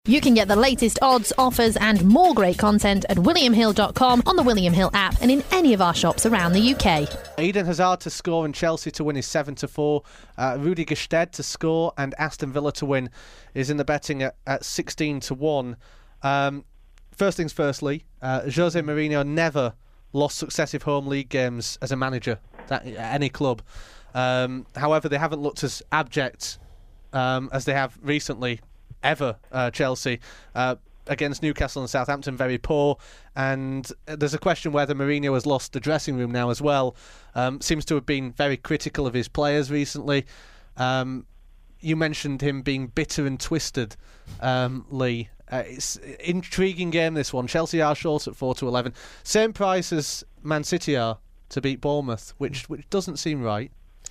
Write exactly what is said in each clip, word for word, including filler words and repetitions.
You can get the latest odds, offers and more great content at william hill dot com, on the William Hill app and in any of our shops around the U K. Eden Hazard to score and Chelsea to win is seven to four. Uh, Rudi Gestede to score and Aston Villa to win is in the betting at, at sixteen to one. Um, first things firstly, uh, Jose Mourinho never lost successive home league games as a manager at any club. Um, however, they haven't looked as abject um, as they have recently. Ever, uh, Chelsea uh, against Newcastle and Southampton, very poor, and there's a question whether Mourinho has lost the dressing room now as well. Um, seems to have been very critical of his players recently. Um, you mentioned him being bitter and twisted, um, Lee. Uh, it's an intriguing game, this one. Chelsea are short at four to eleven, same price as Man City are to beat Bournemouth, which which doesn't seem right.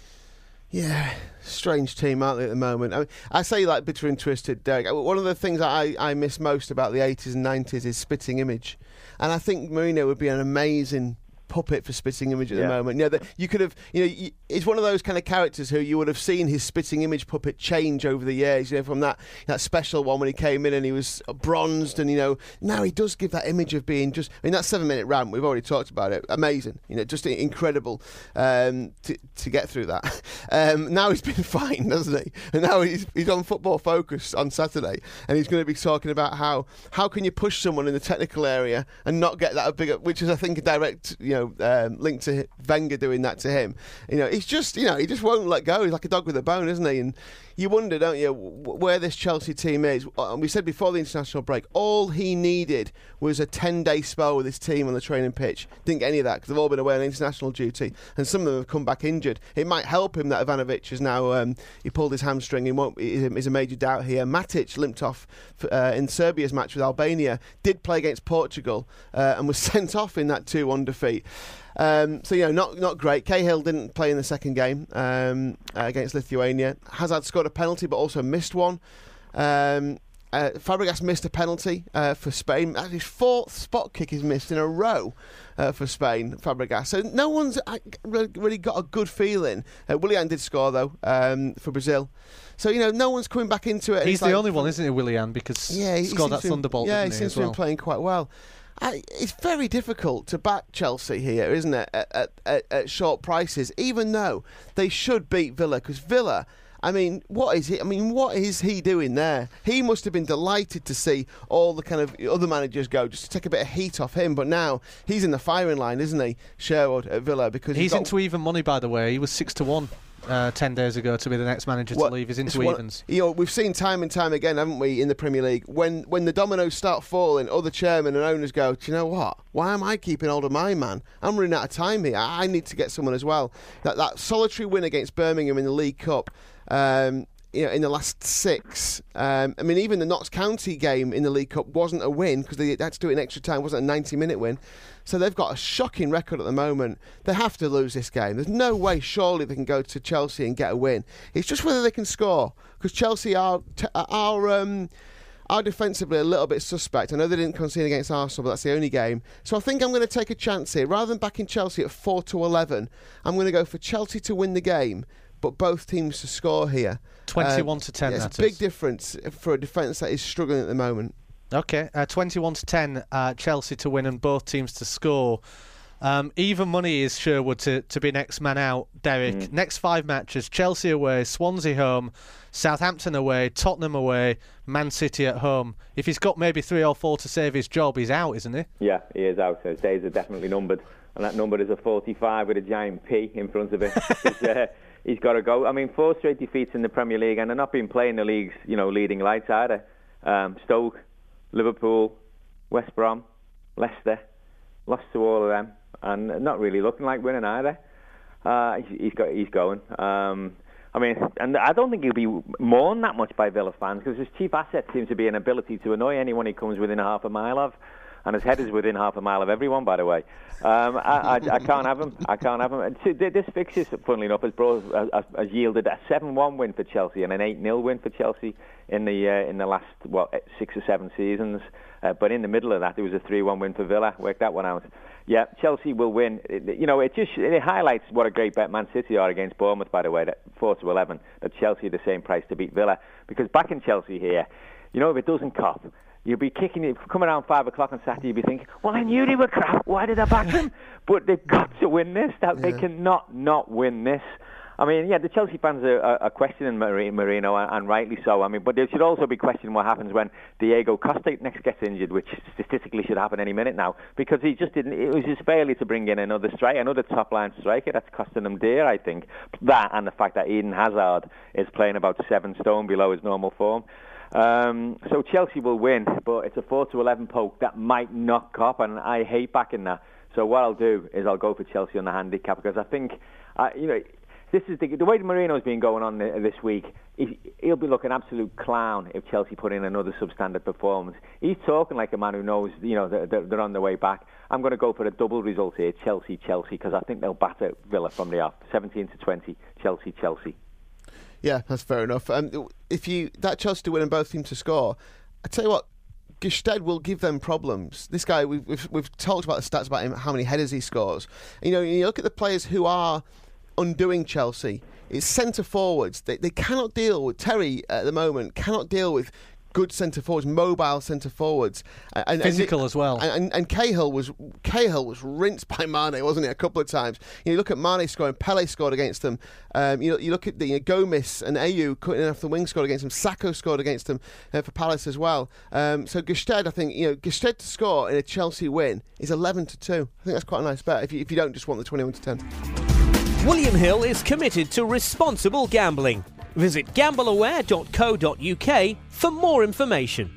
Yeah, strange team, aren't they, at the moment? I mean, I say like bitter and twisted, Derek. One of the things that I, I miss most about the eighties and nineties is Spitting Image. And I think Mourinho would be an amazing puppet for Spitting Image at yeah. the moment. You know, that you could have, you know, you, it's one of those kind of characters who you would have seen his Spitting Image puppet change over the years. You know, from that that special one when he came in and he was bronzed, and you know, now he does give that image of being just. I mean, that seven-minute rant we've already talked about it. Amazing, you know, just incredible um, to to get through that. Um, now he's been fine, doesn't he? And now he's he's on Football Focus on Saturday, and he's going to be talking about how how can you push someone in the technical area and not get that big, which is I think a direct, you know. Um, linked to Wenger doing that to him. You know, he's just, you know, he just won't let go. He's like a dog with a bone, isn't he? And you wonder, don't you, where this Chelsea team is. And we said before the international break, all he needed was a ten-day spell with his team on the training pitch. Didn't get any of that because they've all been away on international duty, and some of them have come back injured. It might help him that Ivanovic has now um, he pulled his hamstring. He won't. Is a major doubt here. Matic limped off uh, in Serbia's match with Albania. Did play against Portugal uh, and was sent off in that two one defeat. Um, so, you know, not not great. Cahill didn't play in the second game um, uh, against Lithuania. Hazard scored a penalty but also missed one. Um, uh, Fabregas missed a penalty uh, for Spain. That's his fourth spot kick he's missed in a row uh, for Spain, Fabregas. So no one's really got a good feeling. Uh, Willian did score, though, um, for Brazil. So, you know, no one's coming back into it. He's the like, only one, isn't he, Willian? Because yeah, he scored that thunderbolt, Yeah, didn't he he, seems as to well? be playing quite well. I, it's very difficult to back Chelsea here, isn't it, at, at, at, at short prices, even though they should beat Villa, because Villa, I mean, what is he? I mean, what is he doing there? He must have been delighted to see all the kind of other managers go, just to take a bit of heat off him. But now he's in the firing line, isn't he, Sherwood at Villa? Because he's, he's got, into even money, by the way. He was six to one. Uh, ten days ago to be the next manager what, to leave. He's into what, evens. You know, we've seen time and time again, haven't we, in the Premier League, when when the dominoes start falling, other chairmen and owners go, do you know what? Why am I keeping hold of my man? I'm running out of time here. I need to get someone as well. That that solitary win against Birmingham in the League Cup, um, you know, in the last six. Um, I mean, even the Notts County game in the League Cup wasn't a win because they had to do it in extra time. It wasn't a ninety-minute win. So they've got a shocking record at the moment. They have to lose this game. There's no way, surely, they can go to Chelsea and get a win. It's just whether they can score, because Chelsea are t- are um, are defensively a little bit suspect. I know they didn't concede against Arsenal, but that's the only game. So I think I'm going to take a chance here. Rather than backing Chelsea at four to eleven, I'm going to go for Chelsea to win the game, but both teams to score here. twenty-one to ten, It's that a big is. difference for a defence that is struggling at the moment. Okay, uh, twenty-one to ten, uh, Chelsea to win and both teams to score. Um, even money is Sherwood to, to be next man out, Derek. Mm. Next five matches: Chelsea away, Swansea home, Southampton away, Tottenham away, Man City at home. If he's got maybe three or four to save his job, he's out, isn't he? Yeah, he is out. His days are definitely numbered, and that number is a forty-five with a giant P in front of it. he's, uh, he's got to go. I mean, four straight defeats in the Premier League, and they're not been playing the league's, you know, leading lights either. Um, Stoke, Liverpool, West Brom, Leicester, lost to all of them, and not really looking like winning either. Uh, he's got, he's going. Um, I mean, and I don't think he'll be mourned that much by Villa fans because his chief asset seems to be an ability to annoy anyone he comes within a half a mile of. And his head is within half a mile of everyone, by the way. Um, I, I, I can't have him. I can't have him. And this fixture, funnily enough, has, brought, has, has yielded a seven one win for Chelsea and an eight nil win for Chelsea in the uh, in the last what six or seven seasons. Uh, but in the middle of that, there was a three one win for Villa. Work that one out. Yeah, Chelsea will win. It, you know, it just it highlights what a great bet Man City are against Bournemouth. By the way, that four to eleven. That Chelsea are the same price to beat Villa, because backing Chelsea here, you know, if it doesn't cop, you'll be kicking it, come around five o'clock on Saturday, you'll be thinking, well, I knew they were crap. Why did I back them? But they've got to win this. That They Yeah. cannot not win this. I mean, yeah, the Chelsea fans are, are, are questioning Marino, and, and rightly so. I mean, but they should also be questioning what happens when Diego Costa next gets injured, which statistically should happen any minute now, because he just didn't. It was his failure to bring in another striker, another top-line striker. That's costing them dear, I think. That and the fact that Eden Hazard is playing about seven stone below his normal form. Um, so Chelsea will win, but it's a four to eleven poke that might not cop, and I hate backing that. So what I'll do is I'll go for Chelsea on the handicap, because I think, uh, you know. This is the, the way Marino's been going on this week. He, he'll be looking absolute clown if Chelsea put in another substandard performance. He's talking like a man who knows, you know, they're, they're on their way back. I'm going to go for a double result here, Chelsea, Chelsea, because I think they'll batter Villa from the off, seventeen to twenty, Chelsea, Chelsea. Yeah, that's fair enough. Um, if you that Chelsea to win and both teams to score, I tell you what, Gestede will give them problems. This guy, we've, we've we've talked about the stats about him, how many headers he scores. You know, you look at the players who are undoing Chelsea. It's centre forwards. They they cannot deal with Terry at the moment. Cannot deal with good centre forwards, mobile centre forwards, and, physical and, as well. And, and, and Cahill was Cahill was rinsed by Mane, wasn't it? A couple of times. You, know, you look at Mane scoring. Pele scored against them. Um, you, you look at the you know, Gomis and Ayew cutting off the wing, scored against them. Sacco scored against them uh, for Palace as well. Um, so Gestede, I think you know Gestede to score in a Chelsea win is eleven to two. I think that's quite a nice bet if you, if you don't just want the twenty-one to ten. William Hill is committed to responsible gambling. Visit gamble aware dot co dot uk for more information.